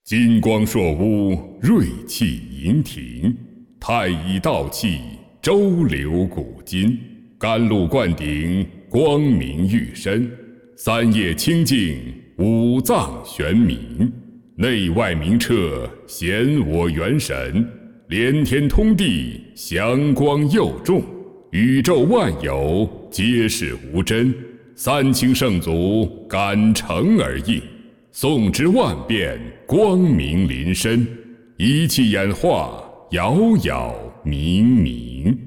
金光烁屋，锐气盈庭。太乙道气，周流古今。甘露灌顶，光明玉身。三业清净，五脏玄明。内外明彻，显我元神。连天通地，祥光佑众。宇宙万有，皆是无真。三清圣祖，感诚而应。诵之万变，光明临身，一气演化，杳杳冥冥。